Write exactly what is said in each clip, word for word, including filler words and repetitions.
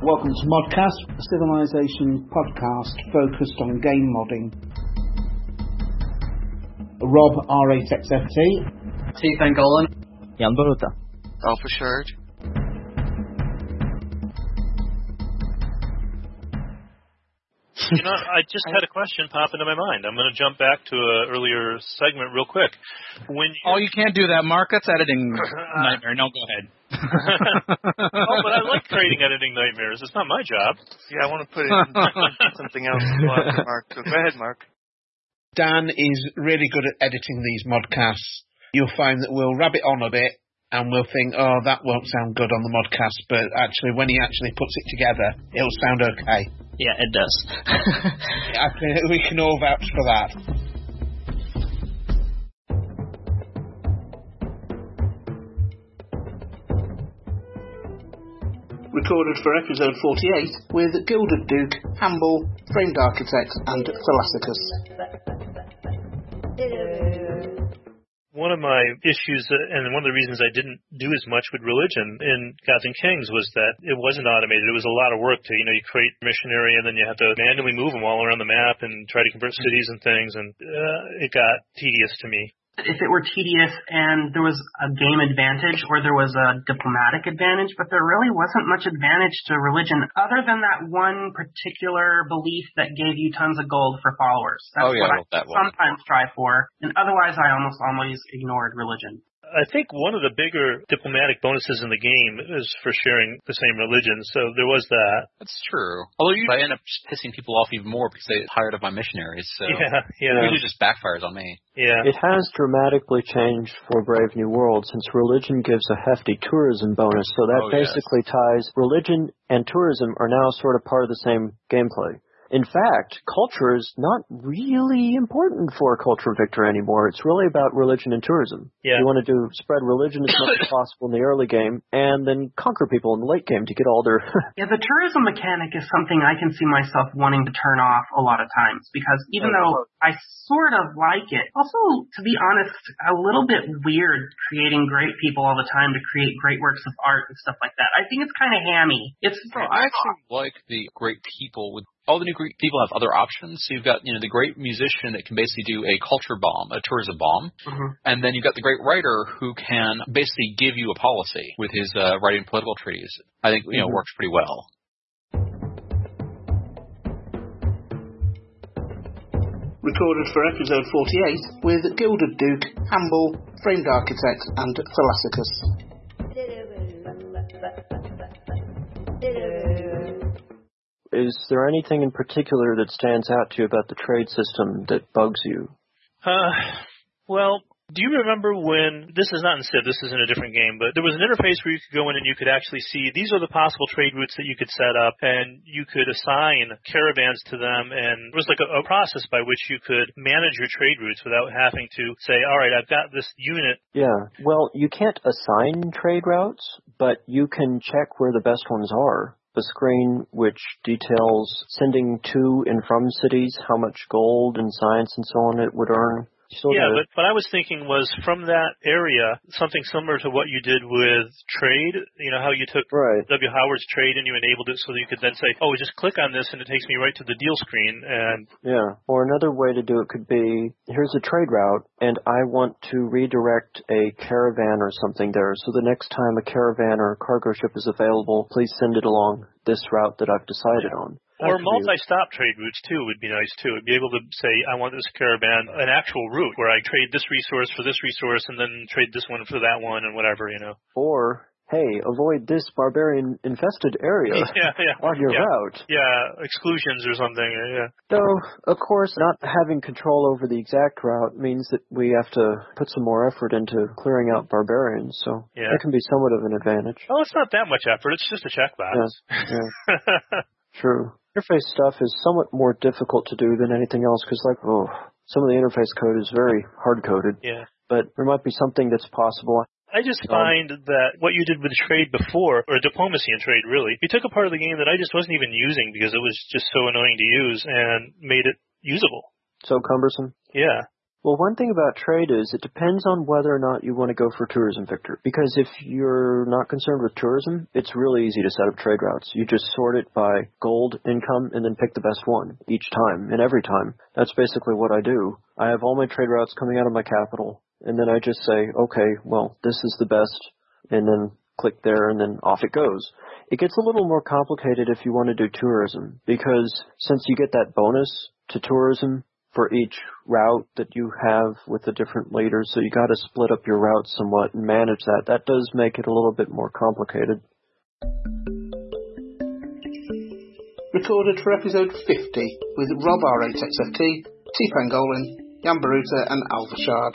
Welcome to Modcast, a Civilization podcast focused on game modding. Rob, R eight X F T. T. Bengolan. Jan Baruta. Alpha Shard. You know, I just had a question pop into my mind. I'm going to jump back to an earlier segment real quick. When you... Oh, you can't do that, Mark. That's editing nightmare. No, go ahead. Oh, but I like creating editing nightmares. It's not my job. Yeah, I want to put it in something else. Mark. So go ahead, Mark. Dan is really good at editing these modcasts. You'll find that we'll rabbit on a bit and we'll think, oh, that won't sound good on the modcast, but actually when he actually puts it together, it'll sound okay. Yeah, it does. I think we can all vouch for that. Recorded for episode forty-eight with Gilded Duke, Hamble, Framed Architect and Thalassicus. One of my issues, uh, and one of the reasons I didn't do as much with religion in Gods and Kings was that it wasn't automated. It was a lot of work to, you know, you create a missionary and then you have to manually move them all around the map and try to convert cities and things, and uh, it got tedious to me. If it were tedious and there was a game advantage or there was a diplomatic advantage, but there really wasn't much advantage to religion other than that one particular belief that gave you tons of gold for followers. That's oh, yeah, what I that sometimes strive for, and otherwise I almost always ignored religion. I think one of the bigger diplomatic bonuses in the game is for sharing the same religion, so there was that. That's true. Although you, I end up pissing people off even more because they tired of my missionaries, so yeah, yeah. it usually just backfires on me. Yeah. It has dramatically changed for Brave New World since religion gives a hefty tourism bonus, so that oh, basically yes. ties religion and tourism are now sort of part of the same gameplay. In fact, culture is not really important for Culture Victor anymore. It's really about religion and tourism. Yeah. You want to do spread religion as much as possible in the early game and then conquer people in the late game to get all their... Yeah, the tourism mechanic is something I can see myself wanting to turn off a lot of times because even though I sort of like it, also, to be honest, a little bit weird creating great people all the time to create great works of art and stuff like that. I think it's kind of hammy. It's. Well, I actually like the great people with... All the new great people have other options. So you've got, you know, the great musician that can basically do a culture bomb, a tourism bomb. Mm-hmm. And then you've got the great writer who can basically give you a policy with his uh, writing political treaties. I think, you know, mm-hmm. works pretty well. Recorded for episode forty-eight with Gilded Duke, Hamble, Framed Architect and Thalassicus. Is there anything in particular that stands out to you about the trade system that bugs you? Uh, well, do you remember when, this is not in Civ, this is in a different game, but there was an interface where you could go in and you could actually see these are the possible trade routes that you could set up, and you could assign caravans to them, and it was like a, a process by which you could manage your trade routes without having to say, all right, I've got this unit. Yeah, well, you can't assign trade routes, but you can check where the best ones are. The screen which details sending to and from cities, how much gold and science and so on it would earn. Still yeah, but what I was thinking was from that area, something similar to what you did with trade, you know, how you took right. W. Howard's trade and you enabled it so that you could then say, oh, just click on this and it takes me right to the deal screen. And yeah, or another way to do it could be, here's a trade route, and I want to redirect a caravan or something there, so the next time a caravan or a cargo ship is available, please send it along this route that I've decided on. Or multi-stop trade routes, too, would be nice, too. It'd be able to say, I want this caravan, an actual route, where I trade this resource for this resource and then trade this one for that one and whatever, you know. Or, hey, avoid this barbarian-infested area yeah, yeah, on your yeah. route. Yeah, exclusions or something, yeah. Though, of course, not having control over the exact route means that we have to put some more effort into clearing out barbarians, so yeah. that can be somewhat of an advantage. Oh, it's not that much effort. It's just a checkbox. Yeah, yeah. True. Interface stuff is somewhat more difficult to do than anything else because, like, oh, some of the interface code is very hard-coded. Yeah. But there might be something that's possible. I just find um, that what you did with trade before, or diplomacy and trade, really, you took a part of the game that I just wasn't even using because it was just so annoying to use and made it usable. So cumbersome? Yeah. Well, one thing about trade is it depends on whether or not you want to go for tourism, Victor. Because if you're not concerned with tourism, it's really easy to set up trade routes. You just sort it by gold, income, and then pick the best one each time and every time. That's basically what I do. I have all my trade routes coming out of my capital, and then I just say, okay, well, this is the best, and then click there, and then off it goes. It gets a little more complicated if you want to do tourism, because since you get that bonus to tourism for each route that you have with the different leaders, so you got to split up your routes somewhat and manage that. That does make it a little bit more complicated. Recorded for episode fifty with Rob R eight X F T, T Pangolin, Jan Baruta and Alvashard.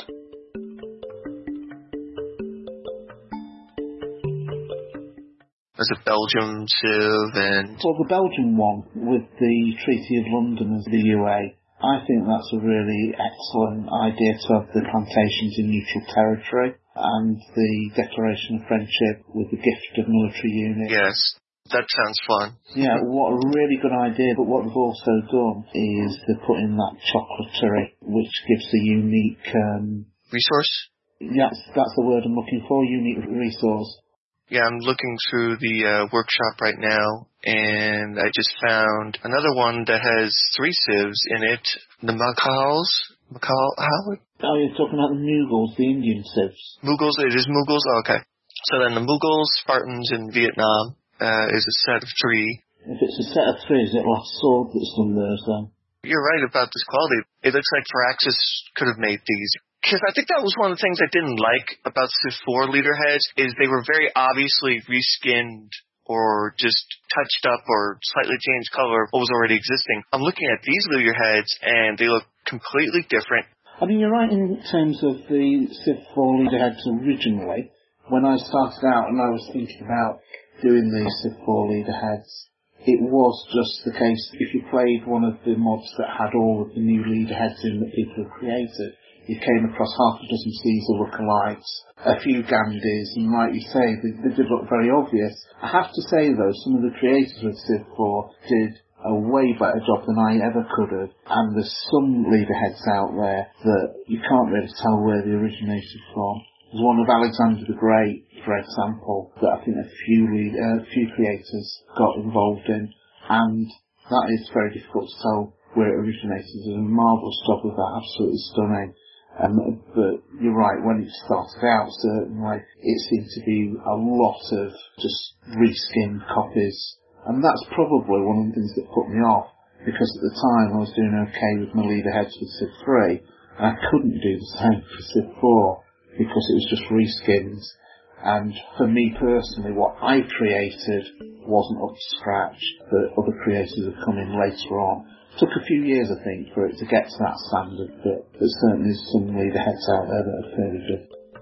There's a Belgium Civ and... Well, the Belgian one with the Treaty of London as the U A, I think that's a really excellent idea to have the plantations in neutral territory and the declaration of friendship with the gift of military units. Yes, that sounds fun. Yeah, what a really good idea, but what they've also done is to put in that chocolaterie, which gives a unique... Um, resource? Yes, that's the word I'm looking for, unique resource. Yeah, I'm looking through the uh, workshop right now, and I just found another one that has three civs in it. The Macaws? Macaw? How? Oh, you're talking about the Mughals, the Indian civs. Mughals? It is Mughals? Oh, okay. So then the Mughals, Spartans, and Vietnam uh, is a set of three. If it's a set of three, is it Last Sword that's done those then? You're right about this quality. It looks like Firaxis could have made these. Because I think that was one of the things I didn't like about Civ four leader heads, is they were very obviously reskinned or just touched up or slightly changed color of what was already existing. I'm looking at these leader heads, and they look completely different. I mean, you're right in terms of the Civ four leader heads originally. When I started out and I was thinking about doing the Civ four leader heads, it was just the case, if you played one of the mods that had all of the new leader heads in that people have created, you came across half a dozen Caesar lookalikes, a few Gandhis, and like you say, they, they did look very obvious. I have to say though, some of the creators of Civ four did a way better job than I ever could have, and there's some leader heads out there that you can't really tell where they originated from. There's one of Alexander the Great, for example, that I think a few, lead, uh, few creators got involved in, and that is very difficult to tell where it originated. There's a marvellous job of that, absolutely stunning. Um, but you're right, when it started out, certainly, it seemed to be a lot of just reskinned copies. And that's probably one of the things that put me off, because at the time I was doing okay with my leader heads for Civ three, and I couldn't do the same for Civ four, because it was just reskins. And for me personally, what I created wasn't up to scratch, but other creators have come in later on. Took a few years, I think, for it to get to that standard, but there's certainly some leader heads out there that are fairly good.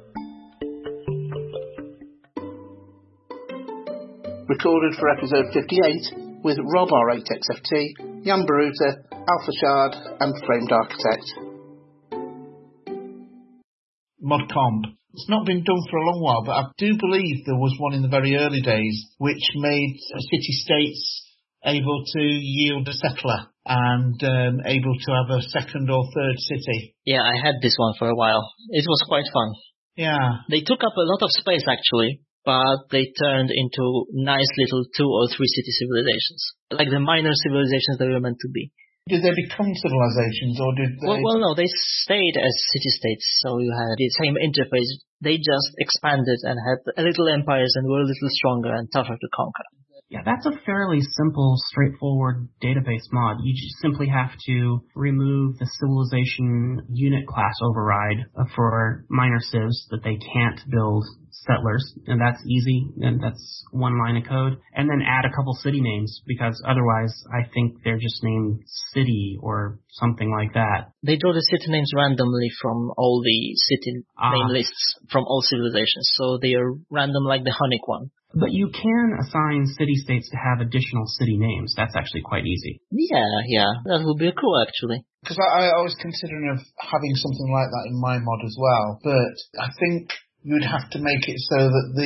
Recorded for episode fifty-eight with Rob R eight X F T, Jan Baruta, Alfashard and Framed Architect. ModComb. It's not been done for a long while, but I do believe there was one in the very early days which made city-states able to yield a settler and um, able to have a second or third city. Yeah, I had this one for a while. It was quite fun. Yeah. They took up a lot of space, actually, but they turned into nice little two or three city civilizations, like the minor civilizations they were meant to be. Did they become civilizations, or did they... Well, well no, they stayed as city-states, so you had the same interface. They just expanded and had little empires and were a little stronger and tougher to conquer. Yeah, that's a fairly simple, straightforward database mod. You just simply have to remove the civilization unit class override for minor civs that they can't build settlers, and that's easy, and that's one line of code. And then add a couple city names, because otherwise I think they're just named city or something like that. They draw the city names randomly from all the city ah. name lists from all civilizations, so they are random like the Hunnic one. But you can assign city-states to have additional city names. That's actually quite easy. Yeah, yeah. That would be cool, actually. Because I, I was considering of having something like that in my mod as well. But I think you'd have to make it so that the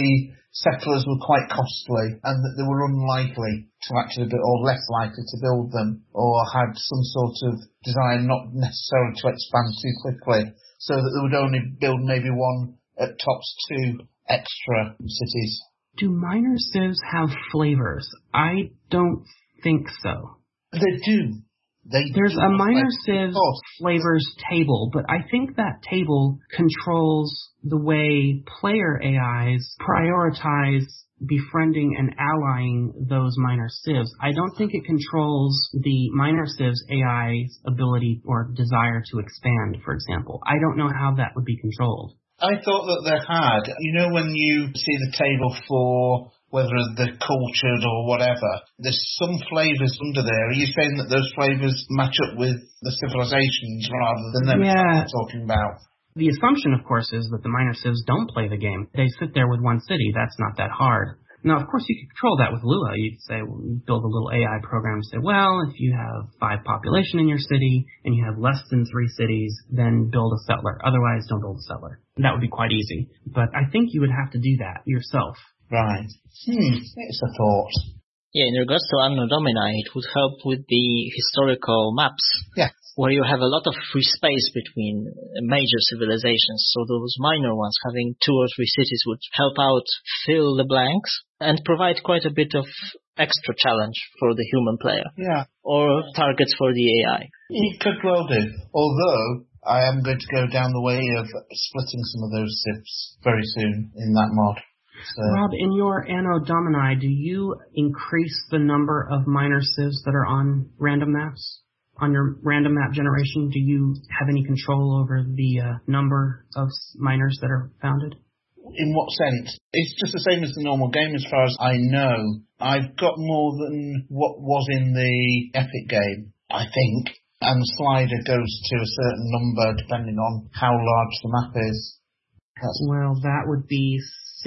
settlers were quite costly and that they were unlikely to actually build, or less likely to build them, or had some sort of desire not necessarily to expand too quickly, so that they would only build maybe one, at tops two extra cities. Do minor civs have flavors? I don't think so. They do. They There's do a minor flavors. civs flavors table, but I think that table controls the way player A Is prioritize befriending and allying those minor civs. I don't think it controls the minor civs A I's ability or desire to expand, for example. I don't know how that would be controlled. I thought that they had. You know, when you see the table for whether they're cultured or whatever, there's some flavours under there. Are you saying that those flavours match up with the civilizations rather than them yeah. talking about? The assumption, of course, is that the minor civs don't play the game. They sit there with one city. That's not that hard. Now, of course, you could control that with Lua. You could say, well, you build a little A I program and say, well, if you have five population in your city and you have less than three cities, then build a settler. Otherwise, don't build a settler. That would be quite easy. But I think you would have to do that yourself. Right. Hmm, it's a thought. Yeah, in regards to Anno Domini, it would help with the historical maps. Yeah. Where you have a lot of free space between major civilizations. So those minor ones, having two or three cities, would help out fill the blanks and provide quite a bit of extra challenge for the human player. Yeah. Or targets for the A I. It could well do. Although, I am going to go down the way of splitting some of those civs very soon in that mod. So. Rob, in your Anno Domini, do you increase the number of minor civs that are on random maps? On your random map generation, do you have any control over the uh, number of minors that are founded? In what sense? It's just the same as the normal game as far as I know. I've got more than what was in the Epic game, I think. And the slider goes to a certain number depending on how large the map is. That's well, that would be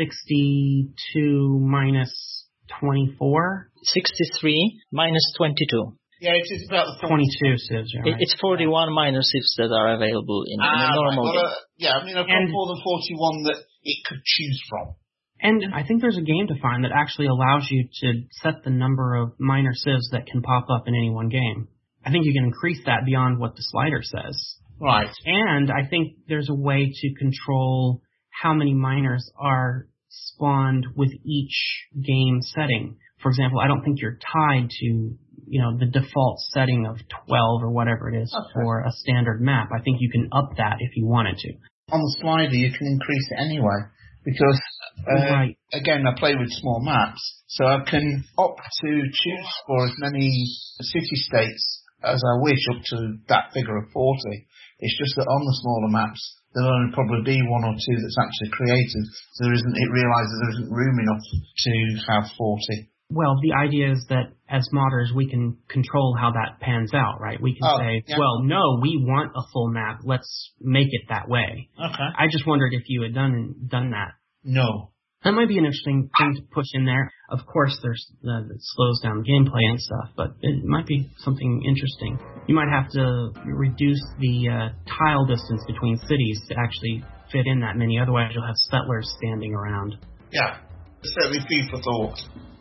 sixty-two minus twenty-four. sixty-three minus twenty-two. Yeah, it is about the twenty-two civs. Right? It's forty-one minor civs that are available in, ah, in a normal right. well, game. uh, yeah, I mean, I've got and, more than forty-one that it could choose from. And I think there's a game defined that actually allows you to set the number of minor civs that can pop up in any one game. I think you can increase that beyond what the slider says. Right. And I think there's a way to control how many minors are spawned with each game setting. For example, I don't think you're tied to, you know, the default setting of twelve or whatever it is okay. for a standard map. I think you can up that if you wanted to. On the slider, you can increase it anyway, because, uh, right. again, I play with small maps, so I can opt to choose for as many city-states as I wish up to that figure of forty. It's just that on the smaller maps, there'll only probably be one or two that's actually created, so there isn't, it realises there isn't room enough to have forty. Well, the idea is that as modders, we can control how that pans out, right? We can oh, say, yeah. well, no, we want a full map. Let's make it that way. Okay. I just wondered if you had done done that. No. That might be an interesting thing to push in there. Of course, there's uh, it slows down gameplay and stuff, but it might be something interesting. You might have to reduce the uh, tile distance between cities to actually fit in that many. Otherwise, you'll have settlers standing around. Yeah, certainly food for thought.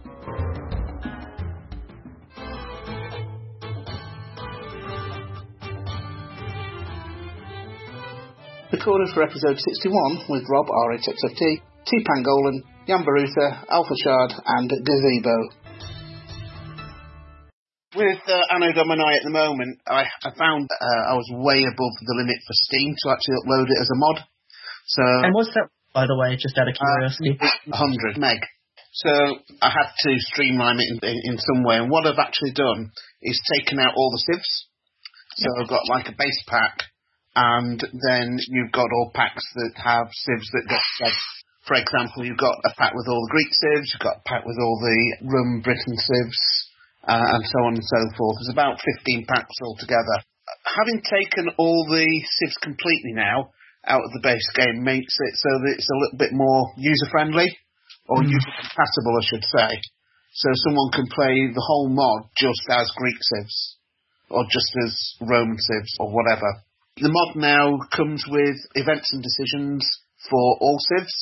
Recorded for episode sixty-one with Rob R H X F T, T Pangolin, Jan Barutha, Alpha Shard, and Gazebo. With uh, Anno Domini at the moment, I, I found uh, I was way above the limit for Steam to actually upload it as a mod. So and what's that, by the way, just out of curiosity? Uh, one hundred meg. So I had to streamline it in, in, in some way, and what I've actually done is taken out all the civs. So yep. I've got like a base pack, and then you've got all packs that have civs that get said. For example, you've got a pack with all the Greek civs, you've got a pack with all the Rum Britain civs, uh, and so on and so forth. There's about fifteen packs altogether. Having taken all the civs completely now out of the base game makes it so that it's a little bit more user-friendly. Or mm. user-compatible, I should say. So someone can play the whole mod just as Greek civs, or just as Roman civs, or whatever. The mod now comes with events and decisions for all civs,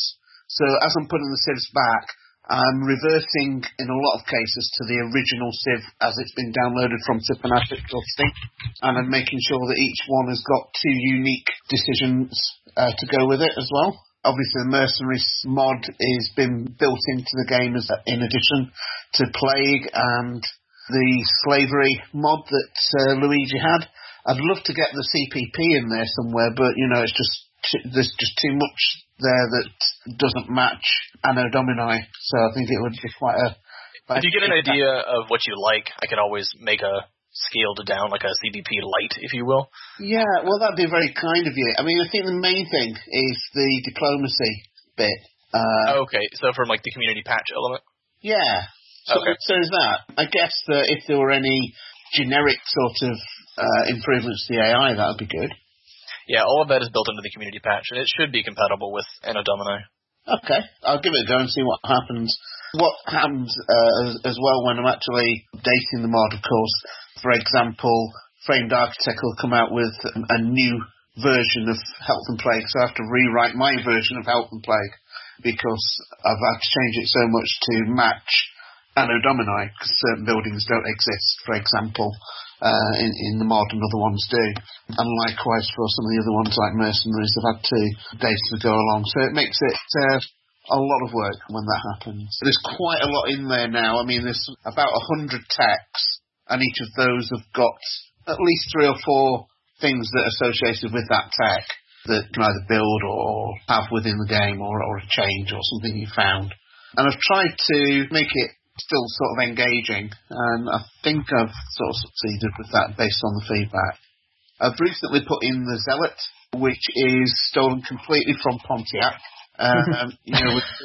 So as I'm putting the civs back, I'm reversing, in a lot of cases, to the original civ as it's been downloaded from Civ Fanatics or Steam, and I'm making sure that each one has got two unique decisions uh, to go with it as well. Obviously, the Mercenaries mod is been built into the game as in addition to Plague and the Slavery mod that uh, Luigi had. I'd love to get the C P P in there somewhere, but, you know, it's just there's just too much there that doesn't match Anno Domini, so I think it would be quite a... If you get an idea of what you like, I can always make a scaled down, like a C D P light, if you will. Yeah, well, that'd be very kind of you. I mean, I think the main thing is the diplomacy bit. Uh, okay, so from, like, the community patch element? Yeah. So, okay. so is that. I guess that if there were any generic sort of uh, improvements to the A I, that would be good. Yeah, all of that is built into the community patch, and it should be compatible with Anno Domini. Okay, I'll give it a go and see what happens. What happens uh, as, as well when I'm actually updating the mod, of course. For example, Framed Architect will come out with a new version of Health and Plague, so I have to rewrite my version of Health and Plague because I've had to change it so much to match Anno Domini, because certain buildings don't exist, for example. Uh, in, in the mod and other ones do. And likewise for some of the other ones like Mercenaries, they've had to update to go along. So it makes it uh, a lot of work when that happens. There's quite a lot in there now. I mean, there's about a hundred techs, and each of those have got at least three or four things that are associated with that tech that can either build or have within the game or, or a change or something you found. And I've tried to make it still sort of engaging, and I think I've sort of succeeded with that based on the feedback. I've recently put in the Zealot, which is stolen completely from Pontiac, um, you know, with,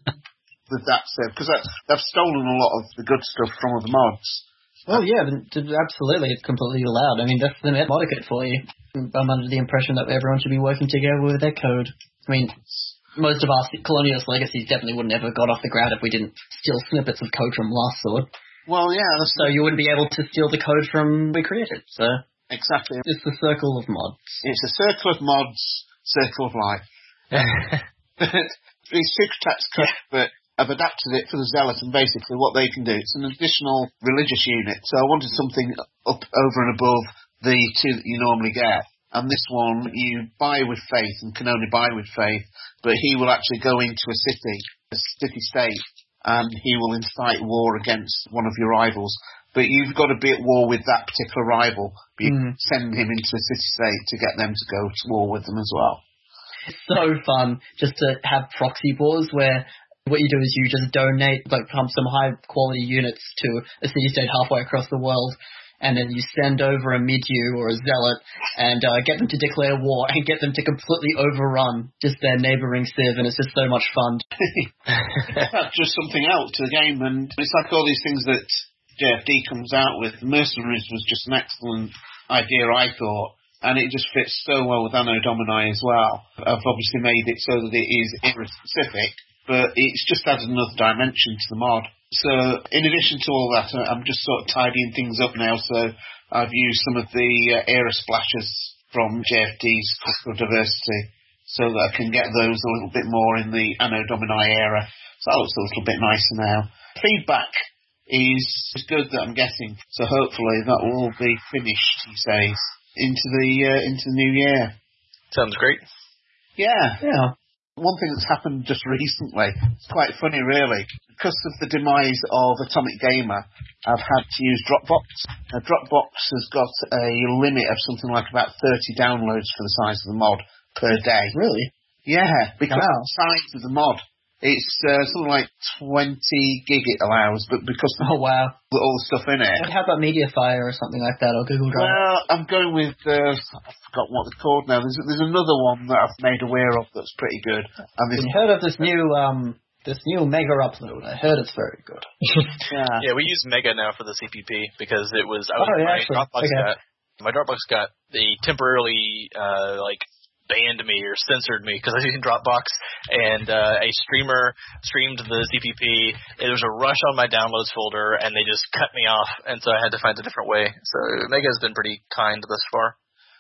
with that stuff, because they've stolen a lot of the good stuff from other mods. Oh yeah, absolutely, it's completely allowed. I mean, that's the net modicate for you. I'm under the impression that everyone should be working together with their code. I mean, most of our Colonialist legacies definitely wouldn't ever got off the ground if we didn't steal snippets of code from Last Sword. Well, yeah. So you wouldn't be able to steal the code from we created, so... Exactly. It's the circle of mods. It's a circle of mods, circle of life. These six text codes, but I've adapted it for the Zealot, and basically what they can do, it's an additional religious unit, so I wanted something up over and above the two that you normally get. And this one, you buy with faith and can only buy with faith, but he will actually go into a city, a city-state, and he will incite war against one of your rivals. But you've got to be at war with that particular rival. But you mm. send him into a city-state to get them to go to war with them as well. It's so fun just to have proxy wars where what you do is you just donate like some high-quality units to a city-state halfway across the world, and then you send over a Midyu or a Zealot and uh, get them to declare war and get them to completely overrun just their neighbouring civ, and it's just so much fun. That's just something else to the game, and it's like all these things that J F D comes out with. Mercenaries was just an excellent idea, I thought, and it just fits so well with Anno Domini as well. I've obviously made it so that it is era-specific, but it's just added another dimension to the mod. So, in addition to all that, I'm just sort of tidying things up now, so I've used some of the uh, era splashes from J F D's Cultural Diversity, so that I can get those a little bit more in the Anno Domini era. So that looks a little bit nicer now. Feedback is good that I'm getting, so hopefully that will all be finished, he says, into the, uh, into the new year. Sounds great. Yeah. Yeah. One thing that's happened just recently, it's quite funny really, because of the demise of Atomic Gamer, I've had to use Dropbox. Now, Dropbox has got a limit of something like about thirty downloads for the size of the mod per day. Really? Yeah, because wow. of the size of the mod. It's uh, something like twenty gig it allows, but because oh wow, of all the stuff in it. How about Mediafire or something like that, or Google Drive? Well, I'm going with uh, I forgot what it's called now. There's there's another one that I've made aware of that's pretty good. And this Have you heard of this new um this new Mega upload? I heard it's very good. yeah. yeah, we use Mega now for the C P P because it was I was oh, yeah, my actually. Dropbox okay. got my Dropbox got they temporarily uh like. banned me or censored me because I was using Dropbox, and uh, a streamer streamed the C P P. There was a rush on my downloads folder, and they just cut me off, and so I had to find a different way. So Mega has been pretty kind thus far.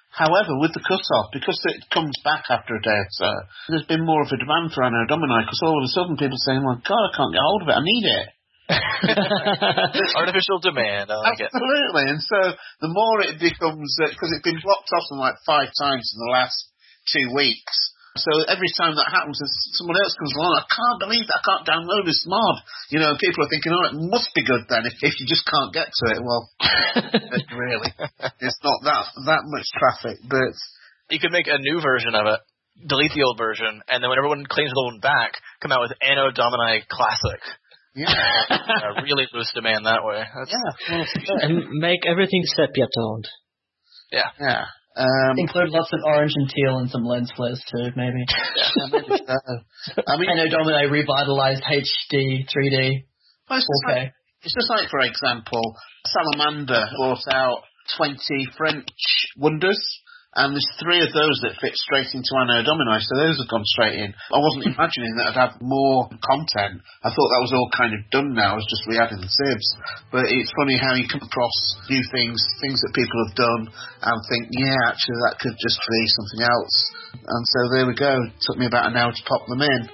However, with the cut-off, because it comes back after a day or so, there's been more of a demand for Anno Domini, because all of a sudden people are saying, well, God, I can't get hold of it, I need it. Artificial demand, I like it. Absolutely, and so the more it becomes, because uh, it's been blocked off them like five times in the last two weeks, so every time that happens, someone else comes along, I can't believe that I can't download this mod. You know, people are thinking, oh, it must be good then, if, if you just can't get to it. Well, really, it's not that that much traffic, but... You could make a new version of it, delete the old version, and then when everyone claims the old one back, come out with Anno Domini Classic. Yeah. uh, really boost demand that way. That's, yeah. And make everything sepia-toned. Yeah. Yeah. Um, Include lots of orange and teal and some lens flares too, maybe. Yeah, maybe so. I mean, Anno Domini revitalized H D, three D, well, it's, four K. just like, it's just like, for example, Salamander brought out twenty French wonders, and there's three of those that fit straight into Anno Domini, so those have gone straight in. I wasn't imagining that I'd have more content. I thought that was all kind of done now, it's just re-adding the sieves. But it's funny how you come across new things, things that people have done, and think, yeah, actually that could just be something else. And so there we go. It took me about an hour to pop them in.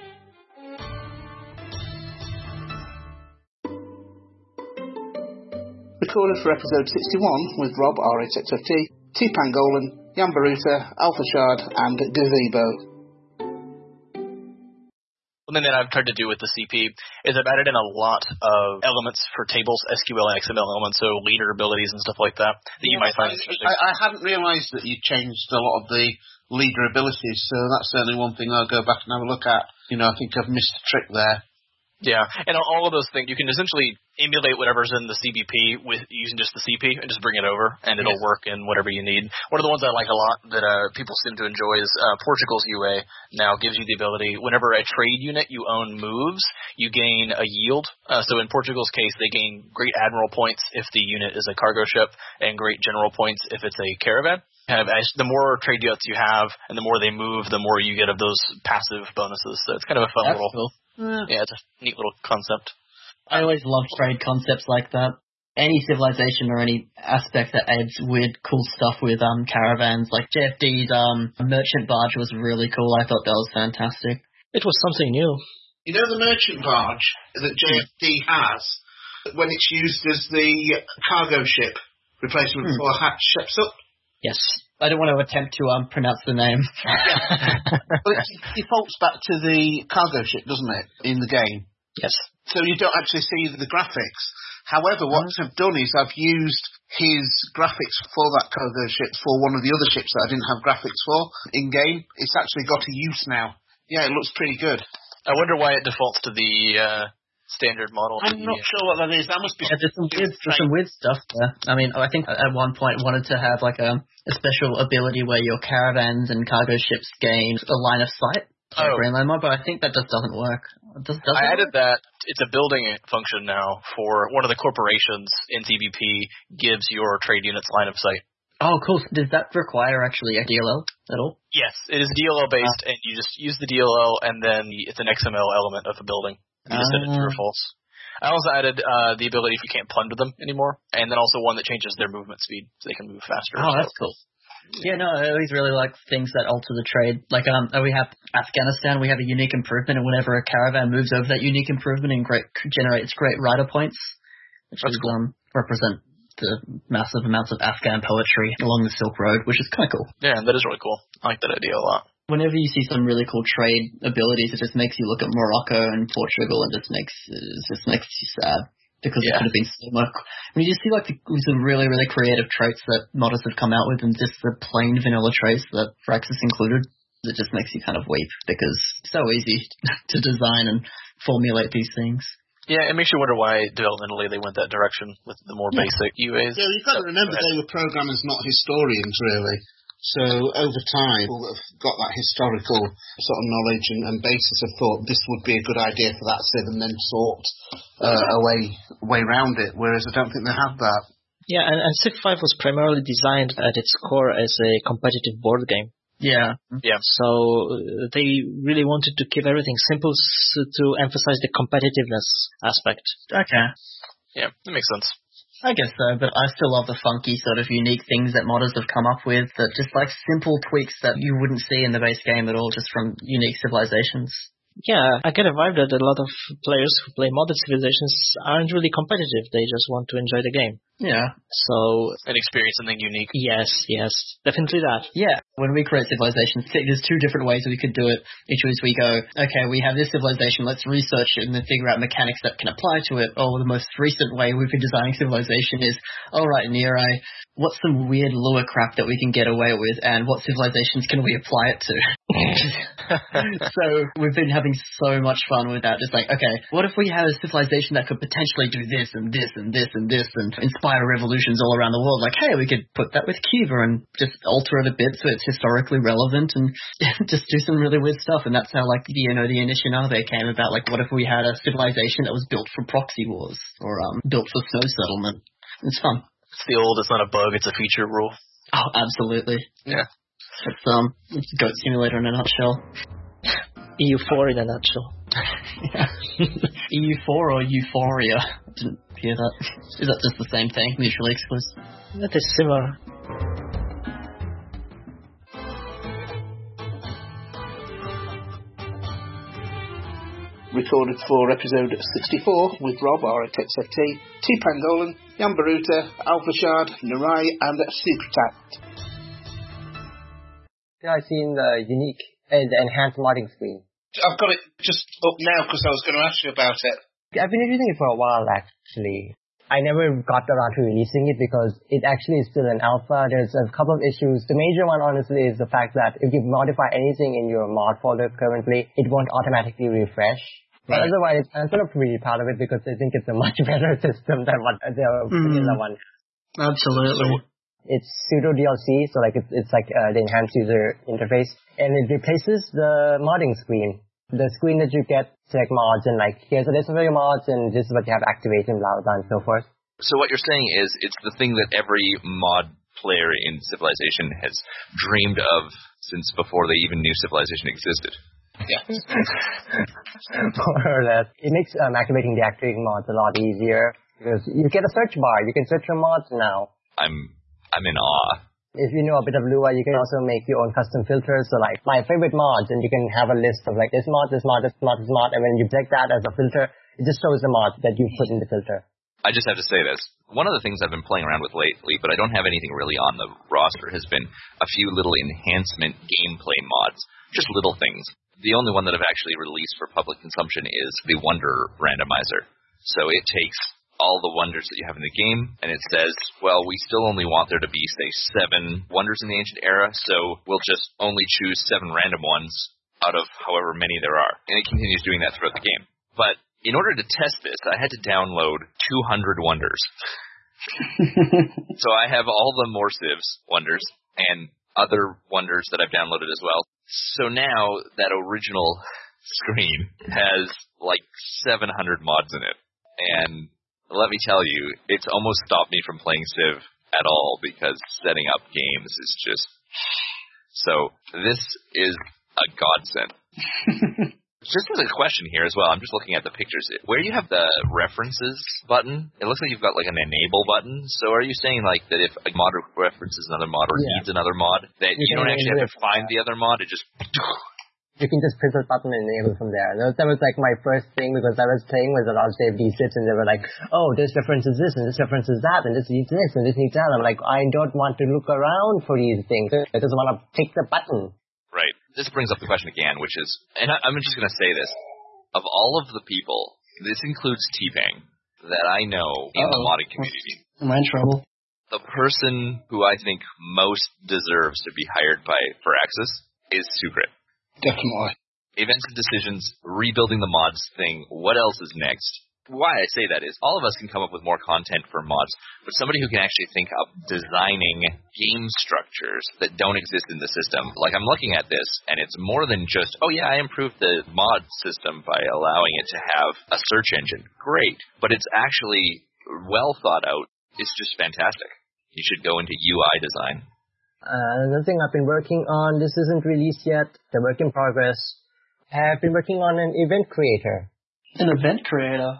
Recorded for episode sixty-one with Rob, R H X F T, T Pangolan, Jan Baruta, Alpha Shard, and Gazebo. One thing that I've tried to do with the C P is I've added in a lot of elements for tables, S Q L and X M L elements, so leader abilities and stuff like that, that yeah, you might find. I, I hadn't realised that you changed a lot of the leader abilities, so that's certainly one thing I'll go back and have a look at. You know, I think I've missed a trick there. Yeah, and all of those things, you can essentially emulate whatever's in the C B P with using just the C P and just bring it over, and it'll yes. work in whatever you need. One of the ones I like a lot that uh, people seem to enjoy is uh, Portugal's U A now gives you the ability, whenever a trade unit you own moves, you gain a yield. Uh, so in Portugal's case, they gain great admiral points if the unit is a cargo ship, and great general points if it's a caravan. Kind of, as the more trade units you have, and the more they move, the more you get of those passive bonuses. So it's kind of a fun That's little... cool. Yeah, it's a neat little concept. I always love trade concepts like that. Any civilization or any aspect that adds weird, cool stuff with um caravans, like J F D's um merchant barge was really cool. I thought that was fantastic. It was something new. You know the merchant barge that J F D has, when it's used as the cargo ship replacement hmm. for hatch ships up? Yes. I don't want to attempt to um pronounce the name. Yeah. But it defaults back to the cargo ship, doesn't it, in the game? Yes. So you don't actually see the graphics. However, what mm. I've done is I've used his graphics for that cargo ship for one of the other ships that I didn't have graphics for in-game. It's actually got a use now. Yeah, it looks pretty good. I wonder why it defaults to the uh, standard model. I'm not yeah. sure what that is. That must be... Yeah, there's some weird, there's some weird stuff there. I mean, I think at one point wanted to have like a, a special ability where your caravans and cargo ships gain a line of sight. Oh. Greenland mod, but I think that just doesn't work. Does, does I it added work? that. It's a building function now for one of the corporations in C B P gives your trade units line of sight. Oh, cool. Does that require actually a D L L at all? Yes, it is D L L based, ah. and you just use the D L L, and then it's an X M L element of the building. You just ah. set it true or false. I also added uh, the ability if you can't plunder them anymore, and then also one that changes their movement speed so they can move faster. Oh, that's cool. Yeah, no, I always really like things that alter the trade. Like, um, we have Afghanistan, we have a unique improvement, and whenever a caravan moves over that unique improvement, and great generates great rider points, which is, cool. um, represent the massive amounts of Afghan poetry along the Silk Road, which is kind of cool. Yeah, that is really cool. I like that idea a lot. Whenever you see some really cool trade abilities, it just makes you look at Morocco and Portugal, and just makes it just makes you sad. Because yeah. it could have been so much. I mean, you see, like, the, some really, really creative traits that modders have come out with, and just the plain vanilla traits that Firaxis included, it just makes you kind of weep, because it's so easy to design and formulate these things. Yeah, it makes you wonder why developmentally they went that direction with the more yeah. basic U As. Yeah, you've got to remember they were programmers, not historians, really. So over time, people that have got that historical sort of knowledge and, and basis have thought this would be a good idea for that civ, and then sought uh, a way way around it. Whereas I don't think they have that. Yeah, and, and Civ five was primarily designed at its core as a competitive board game. Yeah, yeah. So they really wanted to keep everything simple so to emphasize the competitiveness aspect. Okay. Yeah, that makes sense. I guess so, but I still love the funky sort of unique things that modders have come up with, that just like simple tweaks that you wouldn't see in the base game at all, just from unique civilizations. Yeah, I get a vibe that a lot of players who play modded civilizations aren't really competitive. They just want to enjoy the game. Yeah. So... and experience something unique. Yes, yes. Definitely that. Yeah. When we create civilizations, there's two different ways we could do it. Each is we go, okay, we have this civilization, let's research it and then figure out mechanics that can apply to it. Or the most recent way we've been designing civilization is, all right, Nirai, what's some weird lure crap that we can get away with, and what civilizations can we apply it to? So we've been having so much fun with that. Just like, okay, what if we had a civilization that could potentially do this and this and this and this and inspire revolutions all around the world? Like, hey, we could put that with Cuba and just alter it a bit so it's historically relevant and just do some really weird stuff. And that's how, like, the, you know, the Anishinaabe came about. Like, what if we had a civilization that was built for proxy wars or um, built for snow settlement? It's fun. It's the old, it's not a bug, it's a feature rule. Oh, absolutely. Yeah. It's, um, it's Goat Simulator in a nutshell. E U four in a nutshell. Yeah. E U four or Euphoria? Didn't hear that. Is that just the same thing, mutually exclusive? That is similar. Recorded for episode sixty-four with Rob, our X F T, T. Pangolan, Jan Baruta, Alphashard, Nirai, and Secretat. I've seen the unique and the enhanced modding screen. I've got it just up now because I was going to ask you about it. I've been using it for a while, actually. I never got around to releasing it because it actually is still an alpha. There's a couple of issues. The major one, honestly, is the fact that if you modify anything in your mod folder currently, it won't automatically refresh. But right. Otherwise, I'm sort of really proud of it because I think it's a much better system than what the vanilla mm. one. Absolutely. It's pseudo D L C, so like it's, it's like uh, the enhanced user interface, and it replaces the modding screen. The screen that you get, select mods, and like, here's a list of your mods, and this is what you have activated, blah, blah, and so forth. So what you're saying is, it's the thing that every mod player in Civilization has dreamed of since before they even knew Civilization existed. Yeah. More or less. It makes um, activating the activating mods a lot easier, because you get a search bar, you can search your mods now. I'm, I'm in awe. If you know a bit of Lua, you can also make your own custom filters. So like my favorite mods, and you can have a list of like this mod, this mod, this mod, this mod, and when you select that as a filter, it just shows the mods that you put in the filter. I just have to say this. One of the things I've been playing around with lately, but I don't have anything really on the roster, has been a few little enhancement gameplay mods. Just little things. The only one that I've actually released for public consumption is the Wonder Randomizer. So it takes all the wonders that you have in the game, and it says, well, we still only want there to be, say, seven wonders in the Ancient Era, so we'll just only choose seven random ones out of however many there are. And it continues doing that throughout the game. But in order to test this, I had to download two hundred wonders. So I have all the more civs wonders and other wonders that I've downloaded as well. So now that original screen has like seven hundred mods in it. And let me tell you, it's almost stopped me from playing Civ at all because setting up games is just... So this is a godsend. Just as a question here as well, I'm just looking at the pictures. Where you have the references button, it looks like you've got like an enable button. So are you saying like that if a mod references another mod or yeah. needs another mod, that you, you don't actually have to find the other mod, it just... You can just press the button and enable from there. That was like my first thing because I was playing with a lot of Save D Civs and they were like, oh, this reference is this and this reference is that and this needs this and this needs that. I'm like, I don't want to look around for these things. I just want to pick the button. Right. This brings up the question again, which is, and I, I'm just going to say this, of all of the people, this includes T-Bang, that I know in Uh-oh. the modding community. Am I in trouble? The person who I think most deserves to be hired by Firaxis is Secret. Definitely. Events and decisions, rebuilding the mods thing, what else is next? Why I say that is, all of us can come up with more content for mods, but somebody who can actually think of designing game structures that don't exist in the system. Like, I'm looking at this, and it's more than just, oh yeah, I improved the mod system by allowing it to have a search engine. Great. But it's actually well thought out. It's just fantastic. You should go into U I design. Uh, another thing I've been working on, this isn't released yet, the work in progress. I've been working on an event creator. An event creator?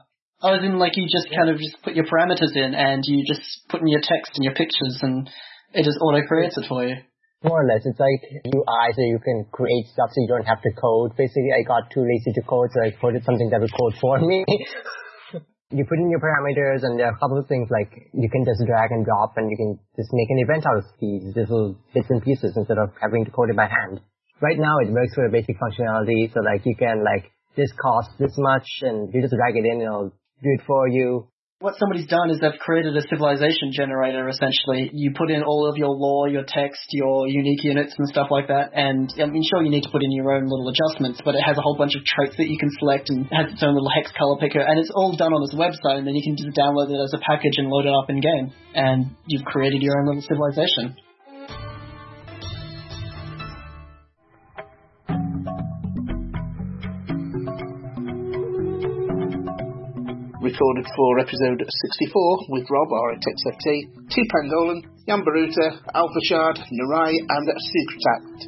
Oh, as in, like, you just kind of just put your parameters in, and you just put in your text and your pictures, and it just auto-creates it for you. More or less, it's like U I, so you can create stuff so you don't have to code. Basically, I got too lazy to code, so I coded something that would code for me. You put in your parameters, and there are a couple of things like you can just drag and drop, and you can just make an event out of these little bits and pieces instead of having to code it by hand. Right now, it works for a basic functionality, so like you can like, this costs this much, and you just drag it in, and it'll do it for you. What somebody's done is they've created a civilization generator, essentially. You put in all of your lore, your text, your unique units and stuff like that, and I mean, sure, you need to put in your own little adjustments, but it has a whole bunch of traits that you can select, and it has its own little hex color picker, and it's all done on its website, and then you can just download it as a package and load it up in-game, and you've created your own little civilization. Recorded for episode sixty-four with Rob, R X X F T, T Pangolan, Jan Baruta, Alphashard, Narai, and Secret Act.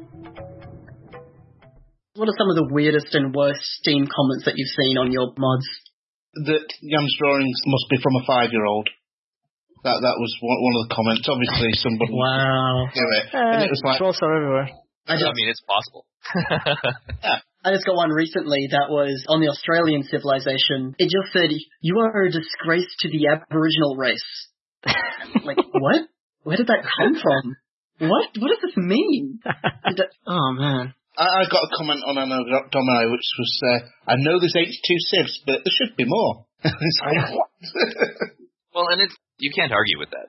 What are some of the weirdest and worst Steam comments that you've seen on your mods? That Jan's drawings must be from a five-year-old. That that was one, one of the comments. Obviously, somebody wow. do it. Uh, and it was like, trolls are everywhere. I, just, I mean, it's possible. Yeah. I just got one recently that was on the Australian civilization. It just said, "You are a disgrace to the Aboriginal race." Like, what? Where did that come from? What? What does this mean? That, oh, man. I, I got a comment on Anno Domino, which was, uh, I know there's eighty-two civs, but there should be more. It's like, what? Well, and it's, you can't argue with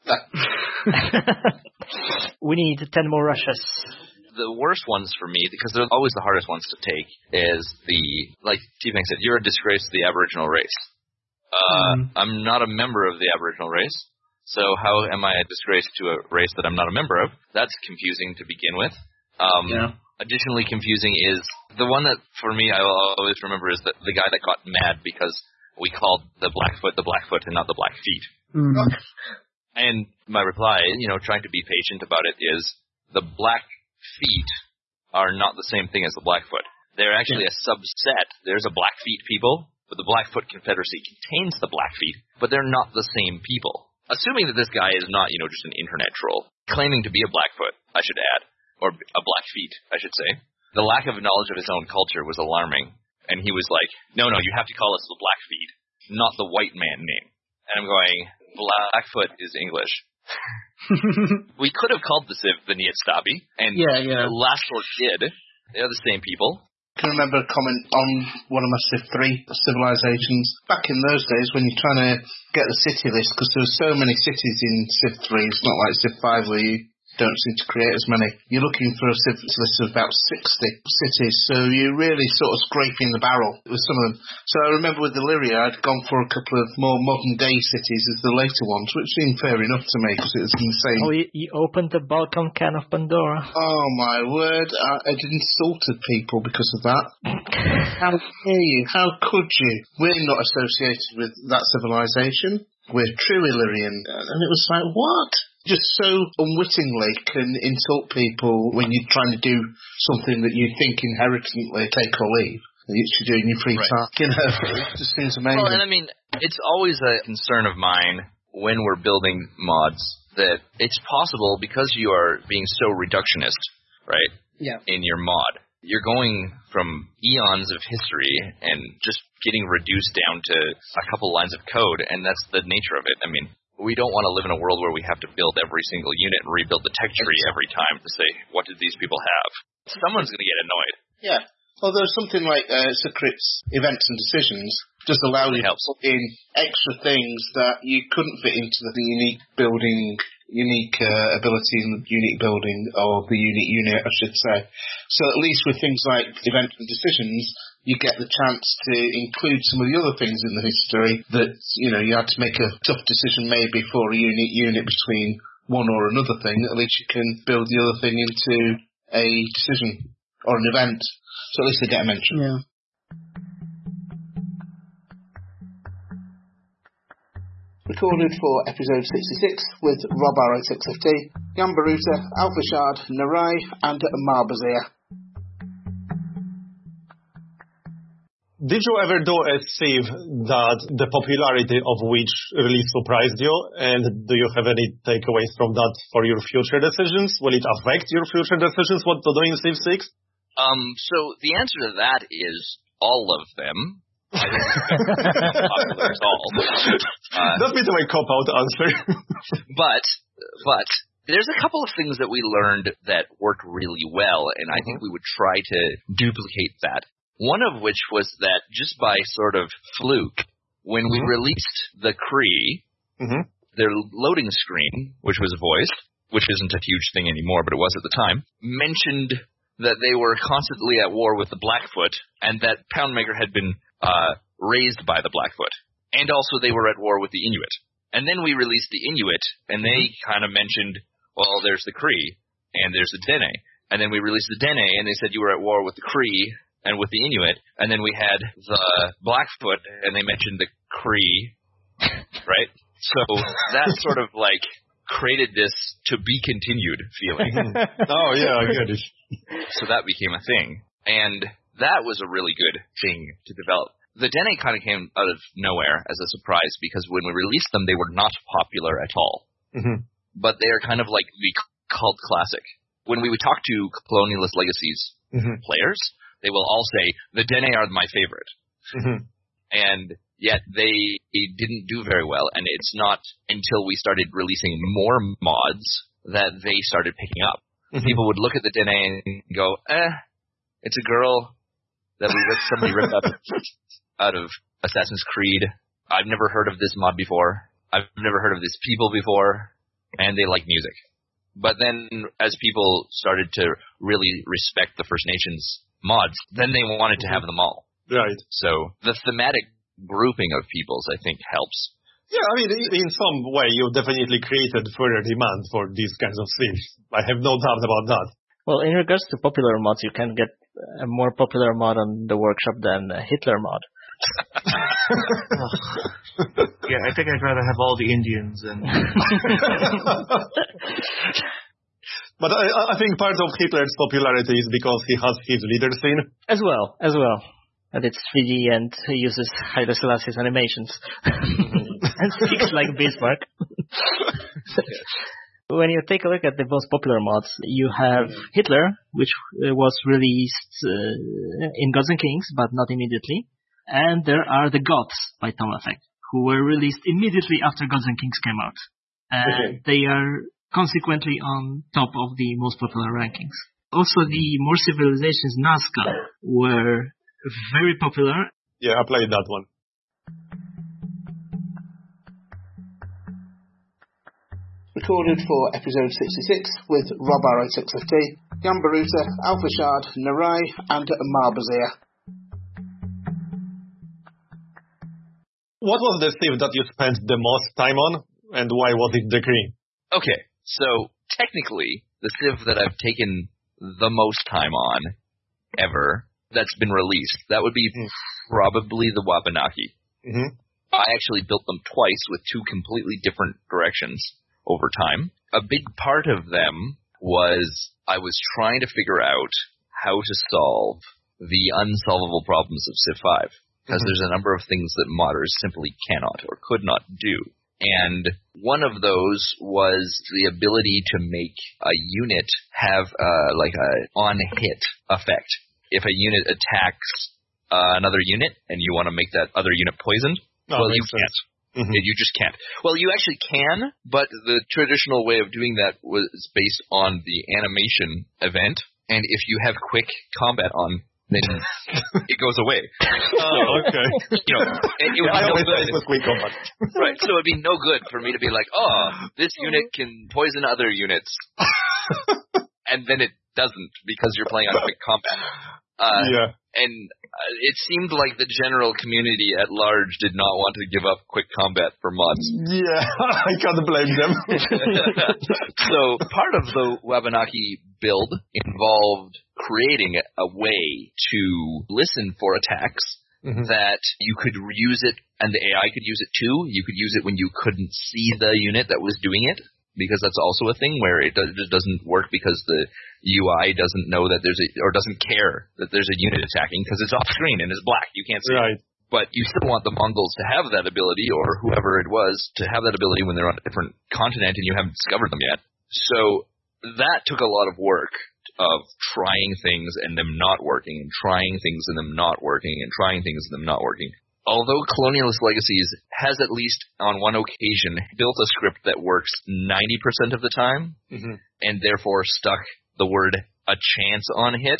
that. We need ten more rushes. The worst ones for me, because they're always the hardest ones to take, is the, like T-Bang said, you're a disgrace to the Aboriginal race. Uh, mm. I'm not a member of the Aboriginal race, so how am I a disgrace to a race that I'm not a member of? That's confusing to begin with. Um, yeah. Additionally confusing is, the one that, for me, I will always remember is that the guy that got mad because we called the Blackfoot the Blackfoot and not the Blackfeet. Mm. And my reply, you know, trying to be patient about it, is the Black feet are not the same thing as the Blackfoot. They're actually yeah. a subset. There's a Blackfeet people, but the Blackfoot Confederacy contains the Blackfeet, but they're not the same people. Assuming that this guy is not, you know, just an internet troll, claiming to be a Blackfoot, I should add, or a Blackfeet, I should say. The lack of knowledge of his own culture was alarming, and he was like, no, no, you have to call us the Blackfeet, not the white man name. And I'm going, Blackfoot is English. We could have called the Civ the Nietstabi, and yeah, yeah. Last Orc did. They're the same people. I can remember a comment on one of my Civ three civilizations. Back in those days when you're trying to get the city list, because there were so many cities in Civ three, it's not like Civ five where you don't seem to create as many. You're looking for a Civ list of about sixty cities, so you're really sort of scraping the barrel with some of them. So I remember with Illyria, I'd gone for a couple of more modern-day cities as the later ones, which seemed fair enough to me, because it was insane. Oh, you, you opened the Balkan can of Pandora. Oh, my word. I, I insulted people because of that. How dare you? How could you? We're not associated with that civilization. We're true Illyrian. And it was like, what? Just so unwittingly can insult people when you're trying to do something that you think inherently take or leave. You should do in your free right. time. You know, it just seems amazing. Well, and I mean, it's always a concern of mine when we're building mods that it's possible, because you are being so reductionist, right? Yeah. In your mod, you're going from eons of history and just getting reduced down to a couple lines of code, and that's the nature of it. I mean, we don't want to live in a world where we have to build every single unit and rebuild the tech tree every time to say, what did these people have? Someone's going to get annoyed. Yeah. Although something like uh, Secret's events and decisions just allow you to put in extra things that you couldn't fit into the unique building, unique uh, ability in the unique building, or the unique unit, I should say. So at least with things like events and decisions, you get the chance to include some of the other things in the history that, you know, you had to make a tough decision maybe for a unique unit between one or another thing. At least you can build the other thing into a decision or an event. So at least they get a mention. Yeah. Recorded for episode sixty-six with Rob R X X F T, Jan Baruta, Alphashard, Narai, and Marbazir. Did you ever do a Civ that the popularity of which really surprised you? And do you have any takeaways from that for your future decisions? Will it affect your future decisions what to do in Civ six? Um, so the answer to that is all of them. I don't think it's popular at all. Uh, That's a bit of a cop-out answer. but, but, there's a couple of things that we learned that worked really well, and I think we would try to duplicate that. One of which was that just by sort of fluke, when we mm-hmm. released the Kree, mm-hmm. their loading screen, which was voiced, which isn't a huge thing anymore, but it was at the time, mentioned that they were constantly at war with the Blackfoot, and that Poundmaker had been uh, raised by the Blackfoot. And also they were at war with the Inuit. And then we released the Inuit, and they kind of mentioned, well, there's the Kree, and there's the Dene. And then we released the Dene, and they said you were at war with the Kree and with the Inuit. And then we had the Blackfoot, and they mentioned the Kree, right? So that sort of, like, created this to be continued feeling. Oh, yeah, I get it. So that became a thing. And that was a really good thing to develop. The Dene kind of came out of nowhere as a surprise because when we released them, they were not popular at all. Mm-hmm. But they are kind of like the cult classic. When we would talk to Colonialist Legacies mm-hmm. players, they will all say, the Dene are my favorite. Mm-hmm. And yet they didn't do very well, and it's not until we started releasing more mods that they started picking up. Mm-hmm. People would look at the Dene and go, eh, it's a girl that we ripped, somebody ripped up out of Assassin's Creed. I've never heard of this mod before. I've never heard of these people before, and they like music. But then as people started to really respect the First Nations mods, then they wanted to have them all. Right. So the thematic grouping of peoples, I think, helps. Yeah, I mean, in some way, you definitely created further demand for these kinds of things. I have no doubt about that. Well, in regards to popular mods, you can get a more popular mod on the workshop than a Hitler mod. Yeah, I think I'd rather have all the Indians and. But I, I think part of Hitler's popularity is because he has his leader scene. As well, as well. And it's three D and he uses Haile Selassie's animations. And speaks like Bismarck. When you take a look at the most popular mods, you have Hitler, which was released uh, in Gods and Kings, but not immediately. And there are the Gods by Tom Effect, who were released immediately after Gods and Kings came out. And okay. They are consequently on top of the most popular rankings. Also, the More Civilizations Nazca were very popular. Yeah, I played that one. Recorded for episode sixty-six with Rob R eight six F T, Jan Baruta, Alpha Shard, Narai, and Marbazir. What was the Civ that you spent the most time on, and why was it the Kree? Okay, so technically, the Civ that I've taken the most time on ever that's been released, that would be mm. probably the Wabanaki. Mm-hmm. I actually built them twice with two completely different directions over time. A big part of them was I was trying to figure out how to solve the unsolvable problems of Civ five. Because mm-hmm. there's a number of things that modders simply cannot or could not do. And one of those was the ability to make a unit have uh, like a on-hit effect. If a unit attacks uh, another unit and you want to make that other unit poisoned, oh, well, you sense. can't. Mm-hmm. You just can't. Well, you actually can, but the traditional way of doing that was based on the animation event. And if you have quick combat on, then it goes away. Oh, okay. You know, and it would yeah, be no good. With quick combat. Right. So it'd be no good for me to be like, oh, this unit can poison other units, and then it doesn't because you're playing on quick combat. Uh, yeah. And uh, it seemed like the general community at large did not want to give up quick combat for mods. Yeah, I can't blame them. So part of the Wabanaki build involved creating a way to listen for attacks mm-hmm. that you could use it, and the A I could use it too. You could use it when you couldn't see the unit that was doing it. because that's also a thing where it, does, it doesn't work because the U I doesn't know that there's a, or doesn't care that there's a unit attacking because it's off screen and it's black. You can't see right. it. But you still want the Mongols to have that ability, or whoever it was, to have that ability when they're on a different continent and you haven't discovered them yet. So that took a lot of work of trying things and them not working, and trying things and them not working, and trying things and them not working. Although Colonialist Legacies has at least on one occasion built a script that works ninety percent of the time, mm-hmm. and therefore stuck the word a chance on hit.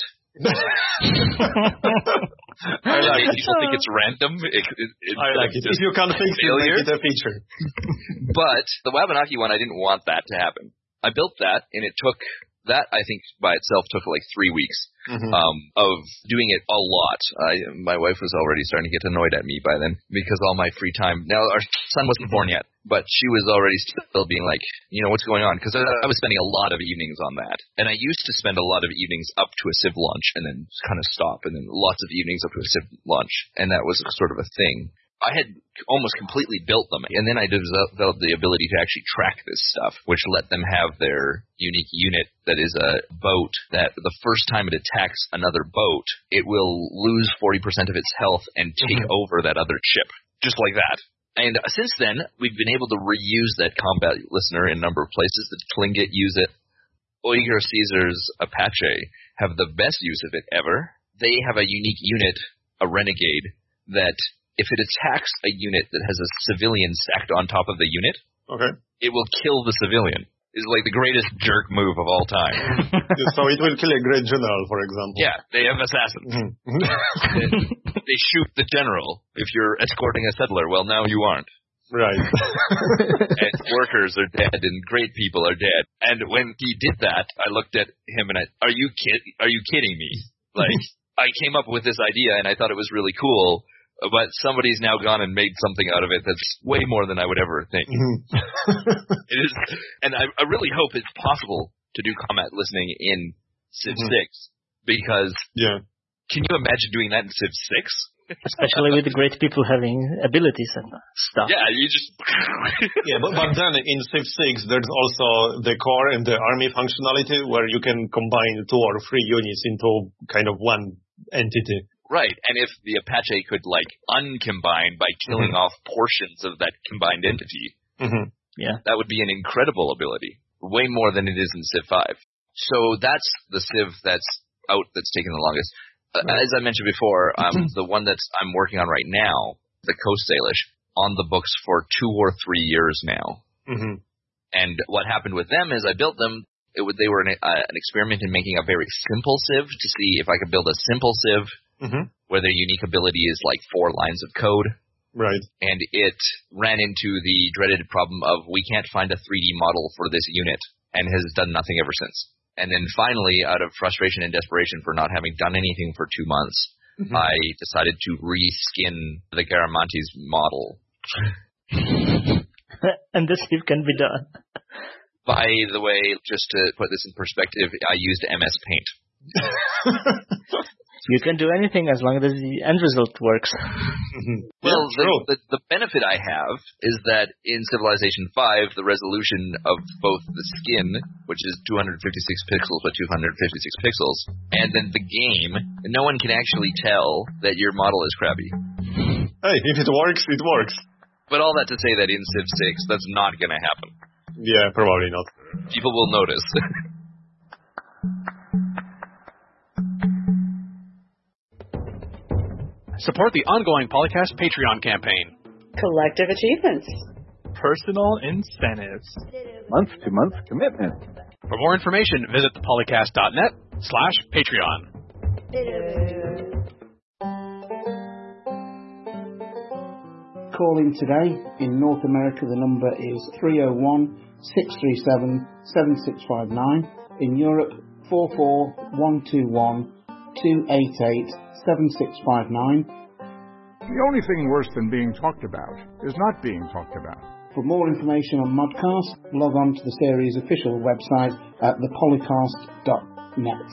I like it. People think it's random. It, it, it, I like it. If you can't fix it, make it a feature. But the Wabanaki one, I didn't want that to happen. I built that, and it took... That, I think, by itself took like three weeks mm-hmm. um, of doing it a lot. I, my wife was already starting to get annoyed at me by then because all my free time... Now, our son wasn't born yet, but she was already still being like, you know, what's going on? Because I, I was spending a lot of evenings on that. And I used to spend a lot of evenings up to a Civ launch and then kind of stop, and then lots of evenings up to a Civ launch. And that was sort of a thing. I had almost completely built them, and then I developed the ability to actually track this stuff, which let them have their unique unit that is a boat that the first time it attacks another boat, it will lose forty percent of its health and take mm-hmm. over that other ship, just like that. And since then, we've been able to reuse that combat listener in a number of places. The Tlingit use it. Uyghur Caesar's Apache have the best use of it ever. They have a unique unit, a renegade, that... if it attacks a unit that has a civilian stacked on top of the unit, okay, it will kill the civilian. It's like the greatest jerk move of all time. So it will kill a great general, for example. Yeah, they have assassins. Mm-hmm. they, they shoot the general. If you're escorting a settler, well, now you aren't. Right. And workers are dead, and great people are dead. And when he did that, I looked at him and I, are you kid? Are you kidding me? Like, I came up with this idea and I thought it was really cool. But somebody's now gone and made something out of it that's way more than I would ever think. Mm-hmm. It is, and I, I really hope it's possible to do combat listening in Civ mm-hmm. six, because yeah. Can you imagine doing that in Civ six? Especially with the great people having abilities and stuff. Yeah, you just... yeah, but, but then in Civ six, there's also the core and the army functionality where you can combine two or three units into kind of one entity. Right, and if the Apache could, like, uncombine by killing mm-hmm. off portions of that combined entity, mm-hmm. yeah, that would be an incredible ability. Way more than it is in Civ five. So that's the Civ that's out that's taken the longest. Right. As I mentioned before, um, the one that's I'm working on right now, the Coast Salish, on the books for two or three years now. Mm-hmm. And what happened with them is I built them. It would, they were an, uh, an experiment in making a very simple Civ to see if I could build a simple Civ mm-hmm. where their unique ability is like four lines of code. Right. And it ran into the dreaded problem of we can't find a three D model for this unit, and has done nothing ever since. And then finally, out of frustration and desperation for not having done anything for two months, mm-hmm. I decided to reskin the Garamantes model. And this can be done. By the way, just to put this in perspective, I used M S Paint. You can do anything as long as the end result works. Mm-hmm. Well, yeah, the, the, the benefit I have is that in Civilization five, the resolution of both the skin, which is two hundred fifty-six pixels by two hundred fifty-six pixels, and then the game, no one can actually tell that your model is crappy. Hey, if it works, it works. But all that to say that in Civ six, that's not going to happen. Yeah, probably not. People will notice. Support the ongoing Polycast Patreon campaign. Collective achievements. Personal incentives. Month-to-month commitment. For more information, visit thepolycast.net slash Patreon. Calling today. In North America, the number is three oh one, six three seven, seven six five nine. In Europe, four four one two one, two eight eight, seven six five nine. The only thing worse than being talked about is not being talked about. For more information on Modcast, log on to the series' official website at the polycast dot net.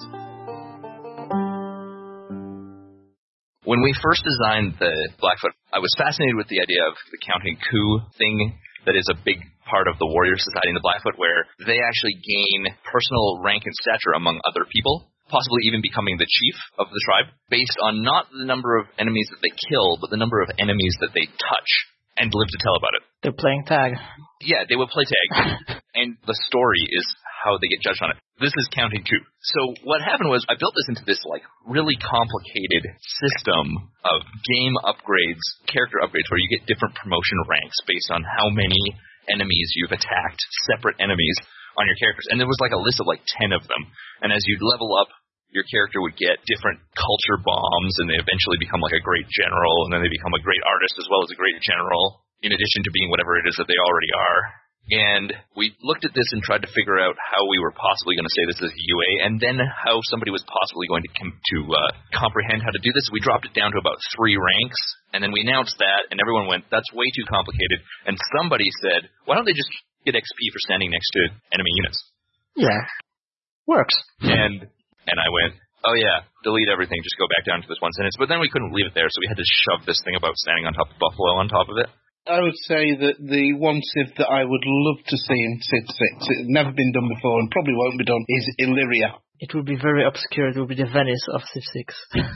When we first designed the Blackfoot, I was fascinated with the idea of the counting coup thing that is a big part of the warrior society in the Blackfoot where they actually gain personal rank and stature among other people, possibly even becoming the chief of the tribe, based on not the number of enemies that they kill, but the number of enemies that they touch and live to tell about it. They're playing tag. Yeah, they will play tag, and the story is how they get judged on it. This is counting two. So what happened was I built this into this like really complicated system of game upgrades, character upgrades, where you get different promotion ranks based on how many enemies you've attacked, separate enemies on your characters. And there was like a list of like ten of them. And as you'd level up, your character would get different culture bombs, and they eventually become like a great general, and then they become a great artist as well as a great general, in addition to being whatever it is that they already are. And we looked at this and tried to figure out how we were possibly going to say this as a U A, and then how somebody was possibly going to com- to uh, comprehend how to do this. We dropped it down to about three ranks, and then we announced that, and everyone went, that's way too complicated. And somebody said, why don't they just get X P for standing next to enemy units? Yeah. Works. And and I went, oh yeah, delete everything, just go back down to this one sentence. But then we couldn't leave it there, so we had to shove this thing about standing on top of Buffalo on top of it. I would say that the one Civ that I would love to see in Civ six, it's never been done before and probably won't be done, is Illyria. It would be very obscure. It would be the Venice of Civ six.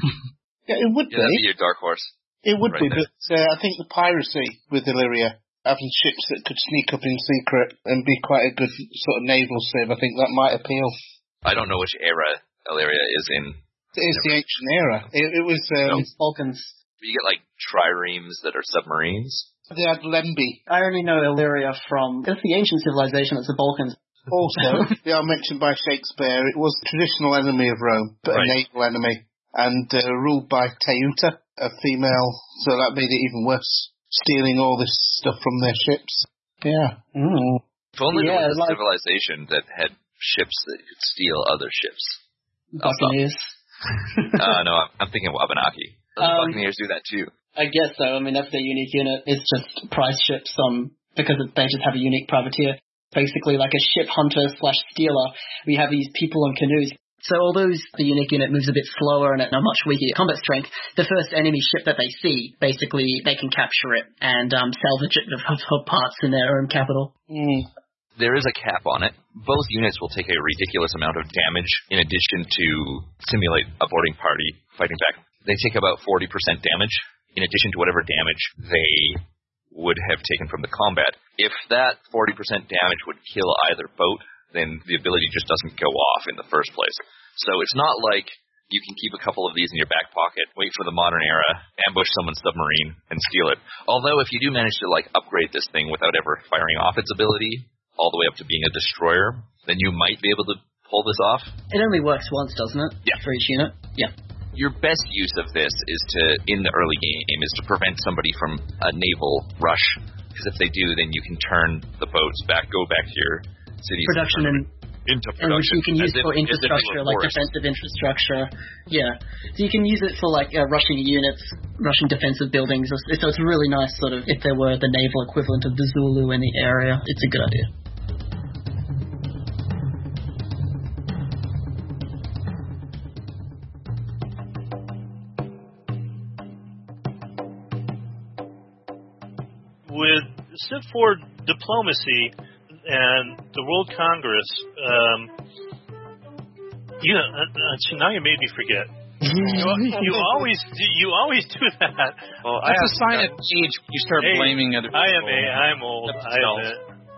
Yeah, it would yeah, be. That'd be your dark horse. It would right be, there. but uh, I think the piracy with Illyria, having ships that could sneak up in secret and be quite a good sort of naval Civ, I think that might appeal. I don't know which era Illyria is in. It's the ancient era. It, it was... Um, It's Balkans. You get like triremes that are submarines. They had Lemby. I only know Illyria from... It's the ancient civilization, it's the Balkans. Also, they are mentioned by Shakespeare. It was a traditional enemy of Rome, but right. a naval enemy, and uh, ruled by Teuta, a female, so that made it even worse, stealing all this stuff from their ships. Yeah. Mm. If only yeah, there was a like, civilization that had ships that could steal other ships. Buccaneers. uh, no, I'm, I'm thinking Wabanaki. The um, Buccaneers do that too. I guess so. I mean, that's their unique unit. It's just prize ships, um, because they just have a unique privateer. Basically, like a ship hunter slash stealer. We have these people on canoes. So although the unique unit moves a bit slower and at a much weaker combat strength, the first enemy ship that they see, basically, they can capture it and um, salvage it for parts in their own capital. Mm. There is a cap on it. Both units will take a ridiculous amount of damage in addition to simulate a boarding party fighting back. They take about forty percent damage in addition to whatever damage they would have taken from the combat. If that forty percent damage would kill either boat, then the ability just doesn't go off in the first place. So it's not like you can keep a couple of these in your back pocket, wait for the modern era, ambush someone's submarine, and steal it. Although if you do manage to like upgrade this thing without ever firing off its ability, all the way up to being a destroyer, then you might be able to pull this off. It only works once, doesn't it? Yeah. For each unit? Yeah. Your best use of this is to, in the early game, is to prevent somebody from a naval rush. Because if they do, then you can turn the boats back, go back to your cities. Production and... Into production. Which you can use if, for infrastructure, like defensive infrastructure. Yeah. So you can use it for like uh, rushing units, rushing defensive buildings. So it's really nice sort of, if there were the naval equivalent of the Zulu in the area, it's a good idea. With Civ four diplomacy and the World Congress, um, you uh, now you made me forget. you, you always you always do that. Well, that's a sign of age. You start hey, blaming other people. I am a, I'm old. I admit.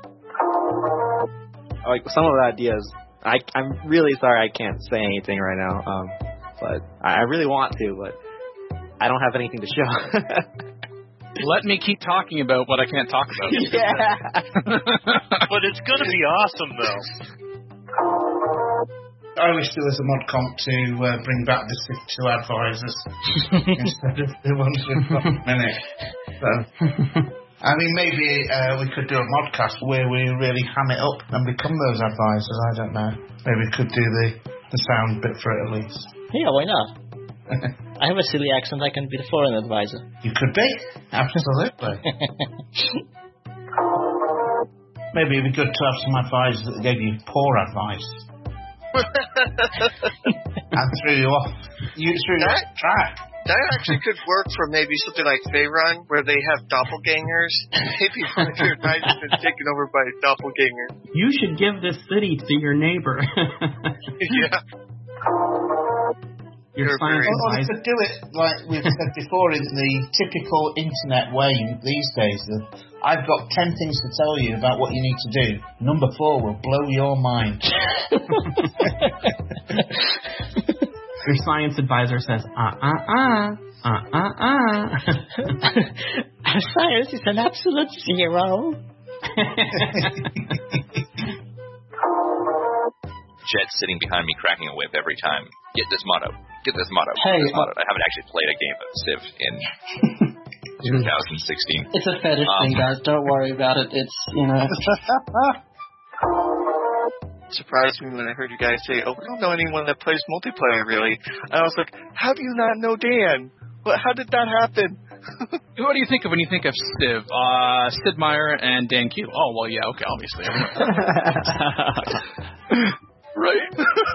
Like some of the ideas, I I'm really sorry I can't say anything right now. Um, but I really want to, but I don't have anything to show. Let me keep talking about what I can't talk about. Yeah. But it's going to be awesome, though. I wish there was a mod comp to uh, bring back the Civ two advisors instead of the ones we've got in a minute. So, I mean, maybe uh, we could do a modcast where we really ham it up and become those advisors. I don't know. Maybe we could do the, the sound bit for it at least. Yeah, why not? I have a silly accent, I can be the foreign advisor. You could be, absolutely. Maybe it'd be good to have some advisors that gave you poor advice. And threw you off. You threw you off track. That actually could work for maybe something like Faerun, where they have doppelgangers. Maybe one of your knights has been taken over by a doppelganger. You should give this city to your neighbor. Yeah. Your science Or you advisor. could do it like we've said before in the typical internet way these days. Of, I've got ten things to tell you about what you need to do. Number four will blow your mind. Your science advisor says, uh, uh, uh, uh, uh, uh. Our science is an absolute zero. Jet's sitting behind me cracking a whip every time. Get this motto. Get this motto. Hey, Get this motto. I haven't actually played a game of Civ in twenty sixteen. It's a fetish Um, thing, guys. Don't worry about it. It's, you know. Surprised me when I heard you guys say, "Oh, we don't know anyone that plays multiplayer, really." And I was like, "How do you not know Dan? What? How did that happen?" What do you think of when you think of Civ? Uh, Sid Meier and Dan Q. Oh, well, yeah, okay, obviously. Right.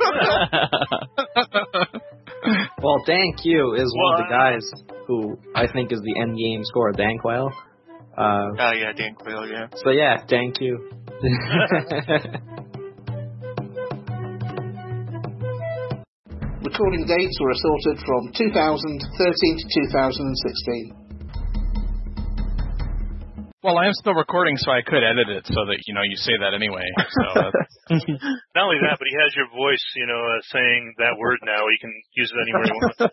Well, Dan Q is one of the guys who I think is the end game scorer, Dan Quayle. Uh, Oh yeah, Dan Quayle, yeah. so yeah, Dan Q. Recording dates were assorted from two thousand thirteen to two thousand sixteen. Well, I am still recording, so I could edit it so that, you know, you say that anyway. So that's... Not only that, but he has your voice, you know, uh, saying that word now. You can use it anywhere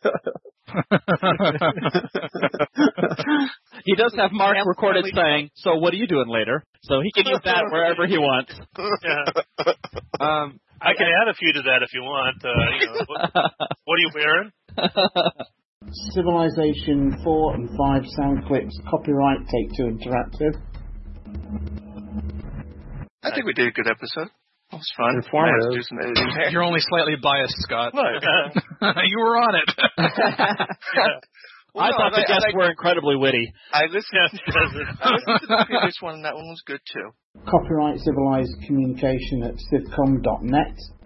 you want. He does have Mark recorded saying, "So what are you doing later?" So he can use that wherever he wants. Yeah. Um, I can add a few to that if you want. Uh, you know, what, what are you wearing? Civilization four and five sound clips, copyright Take Two Interactive. I think we did a good episode. It was fun. Informative. Nice to do some editing there. You're only slightly biased, Scott. What? You were on it. Well, I no, thought the I- I guests like- were incredibly witty. I listened, I listened to the previous one, and that one was good too. Copyright Civilized Communication at civcom dot net.